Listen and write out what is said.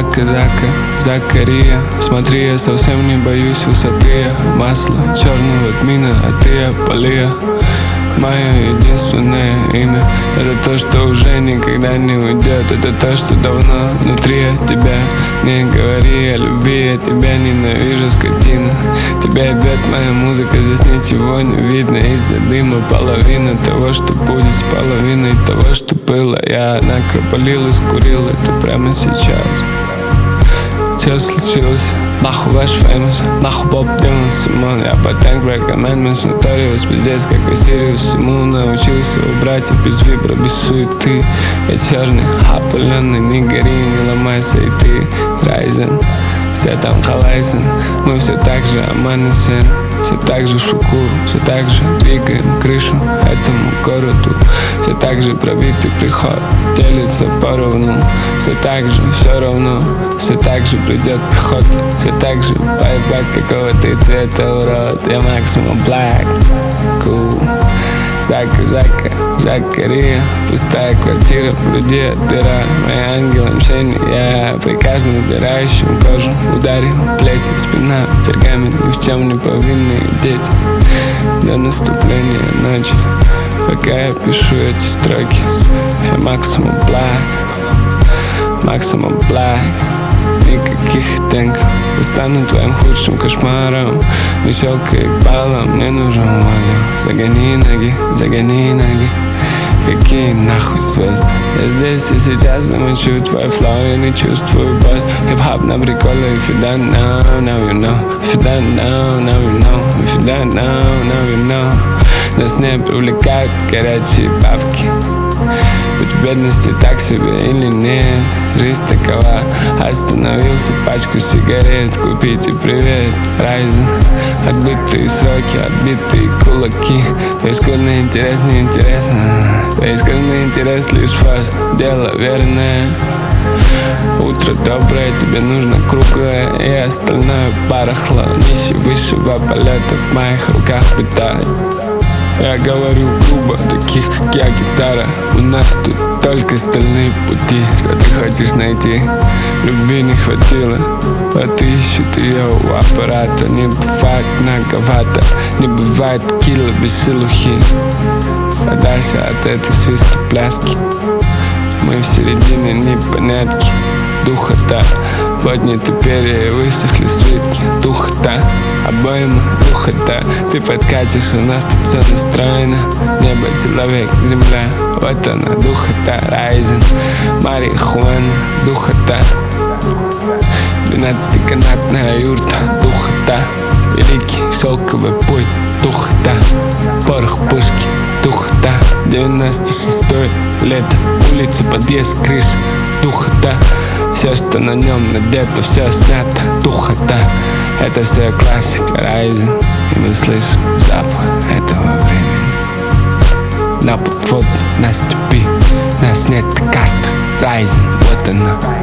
Закария. Смотри, я совсем не боюсь высоты. Масло черного тмина, а ты Аполлия. Мое единственное имя — это то, что уже никогда не уйдет. Это то, что давно внутри от тебя. Не говори о любви, я тебя ненавижу, скотина. Тебя бьет моя музыка, здесь ничего не видно. Из-за дыма половина того, что будет, с половиной того, что было. Я накропалил и скурил это прямо сейчас. Что случилось? Нахуй ваш famous, нахуй Боб Дилан, Симон. Я по Tank Break Amendments, Notorious, пиздец, как и Сириус. Всему научился у братьев без вибра, без суеты. Я черный, опаленный, не гори, не ломайся. И ты, Райзен, все там Халайзен. Мы все так же Аман Сен, все так же Шукуру, все так же двигаем крышу этому городу. Все так же пробитый приход делится поровну. Все так же, все равно, все так же придет пехота. Все так же поебать, какого ты цвета, урод. Я максимум black, cool. Закария. Пустая квартира, в груди дыра. Мои ангелы мишени, я при каждом удирающем кожу ударим плети, спина, пергамент, ни в чем не повинные дети. До наступления ночи, пока я пишу эти строки, я максимум black. Никаких оттенков. Я стану твоим худшим кошмаром. Мещелка и балом, мне нужен воздух. Загони ноги. Какие нахуй звезды? Я здесь и сейчас замочу твой флоу. Я не чувствую боль. Хип-хоп на приколе. If you don't know, now you know. If you don't know, now you know. If you don't know, now you know. Нас не привлекают горячие бабки. Быть в бедности так себе или нет? Жизнь такова. Остановился, пачку сигарет купить и привет, Райзен. Отбитые сроки, отбитые кулаки. Твой школьный интерес не интересно. Твой школьный интерес лишь фарс. Дело верное. Утро доброе, тебе нужно круглое, и остальное барахло. Нище высшего полета в моих руках питает. Я говорю грубо, таких как я гитара. У нас тут только стальные пути. Что ты хочешь найти? Любви не хватило, вот ищут ее у аппарата. Не бывает многовато, не бывает кило без шелухи. Подальше от этой свистопляски. Мы в середине непонятки. Духота, подняты перья и высохли свитки. Духота, обоим духота. Ты подкатишь, у нас тут все настроено. Небо, человек, земля, вот она, духота. Райзен, марихуана, духота. 12-канатная юрта, духота. Великий шелковый путь, духота. Порох пушки, духота. 96-й лето, улица, подъезд, крыша, духота. Все, что на нем надето, все снято, духота. Это все классика, Райзен. И мы слышим запах этого времени. На подводу, на степи, нас нет карты, Райзен, вот она.